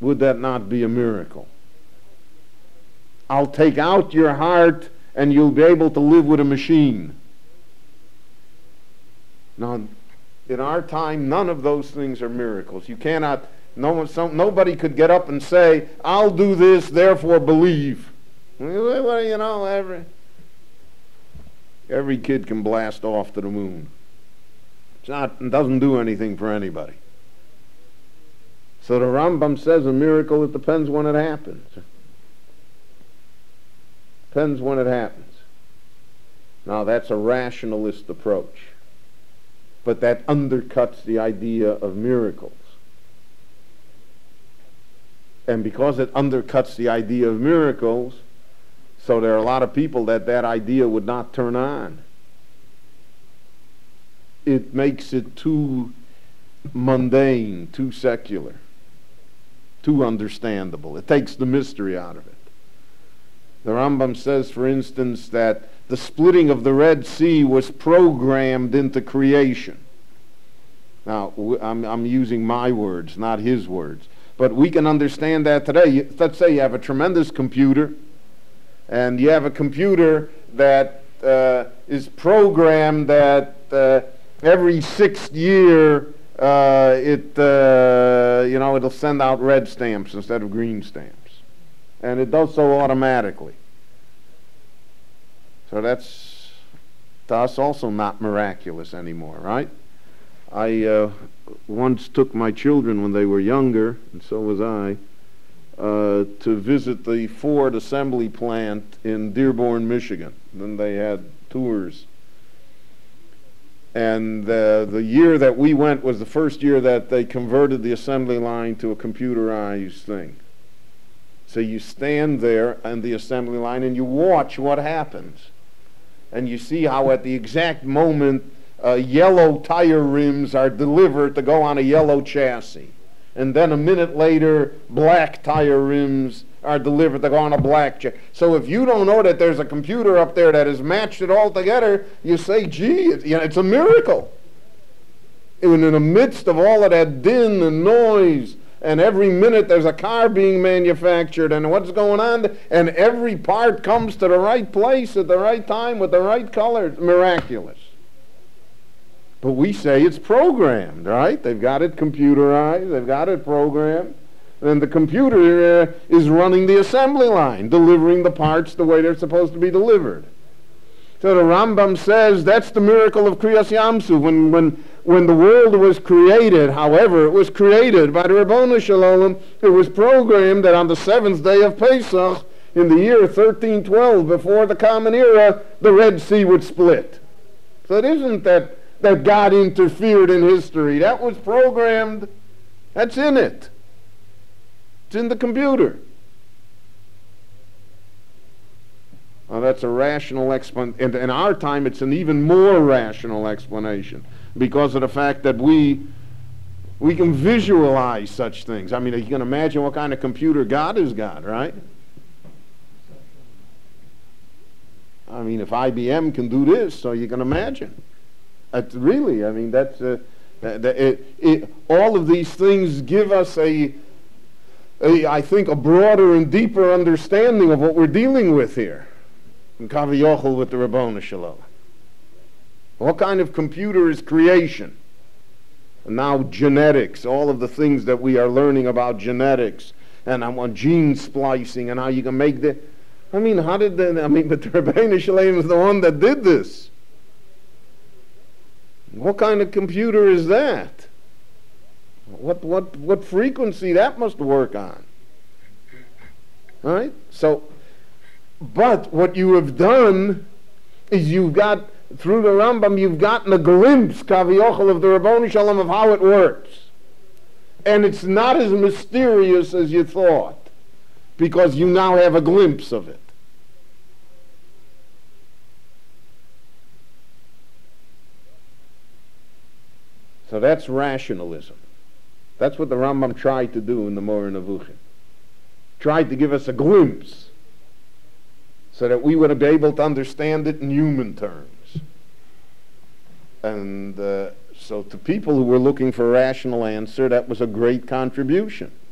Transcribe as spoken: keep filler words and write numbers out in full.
Would that not be a miracle? I'll take out your heart and you'll be able to live with a machine. Now, in our time, none of those things are miracles. You cannot, no one, some, nobody could get up and say, I'll do this, therefore believe. Well, you know, every, every kid can blast off to the moon. It's not, it doesn't do anything for anybody. So the Rambam says a miracle, it depends when it happens. Depends when it happens. Now that's a rationalist approach. But that undercuts the idea of miracles. And because it undercuts the idea of miracles, so there are a lot of people that that idea would not turn on. It makes it too mundane, too secular, too understandable. It takes the mystery out of it. The Rambam says, for instance, that the splitting of the Red Sea was programmed into creation. Now, I'm, I'm using my words, not his words. But we can understand that today. Let's say you have a tremendous computer, and you have a computer that uh, is programmed that uh, every sixth year uh, it, uh, you know, it'll send out red stamps instead of green stamps. And it does so automatically. So that's, to us, also not miraculous anymore, right? I uh, once took my children when they were younger, and so was I, uh, to visit the Ford assembly plant in Dearborn, Michigan. Then they had tours. And uh, the year that we went was the first year that they converted the assembly line to a computerized thing. So you stand there on the assembly line and you watch what happens. And you see how at the exact moment uh, yellow tire rims are delivered to go on a yellow chassis. And then a minute later, black tire rims are delivered to go on a black chassis. So if you don't know that there's a computer up there that has matched it all together, you say, gee, it, you know, it's a miracle. And in the midst of all of that din and noise, and every minute there's a car being manufactured, and what's going on, and every part comes to the right place at the right time with the right color. It's miraculous. But we say it's programmed, right? They've got it computerized, they've got it programmed, and the computer uh, is running the assembly line, delivering the parts the way they're supposed to be delivered. So the Rambam says that's the miracle of Kriyas Yamsuf. When, when, when the world was created, however, it was created by the Ribono Shel Olam. It was programmed that on the seventh day of Pesach, in the year thirteen twelve, before the Common Era, the Red Sea would split. So it isn't that, that God interfered in history. That was programmed. That's in it. It's in the computer. Well, that's a rational explanation. And in our time, it's an even more rational explanation because of the fact that we we can visualize such things. I mean, you can imagine what kind of computer God has got, right? I mean, if I B M can do this, so you can imagine. That's really, I mean, that's uh, that, that it, it, all of these things give us a, a, I think, a broader and deeper understanding of what we're dealing with here. And Kaviyachol with the Ribono Shel Olam. What kind of computer is creation? And now genetics, all of the things that we are learning about genetics, and I'm on gene splicing, and how you can make the. I mean, how did the? I mean, but the Ribono Shel Olam is the one that did this. What kind of computer is that? What what what frequency that must work on? All right, so. But what you have done is you've got, through the Rambam, you've gotten a glimpse, Kaviyachol, of the Ribono Shel Olam, of how it works. And it's not as mysterious as you thought, because you now have a glimpse of it. So that's rationalism. That's what the Rambam tried to do in the Moreh Nevuchim. Tried to give us a glimpse so that we would be able to understand it in human terms. And uh, so to people who were looking for a rational answer, that was a great contribution.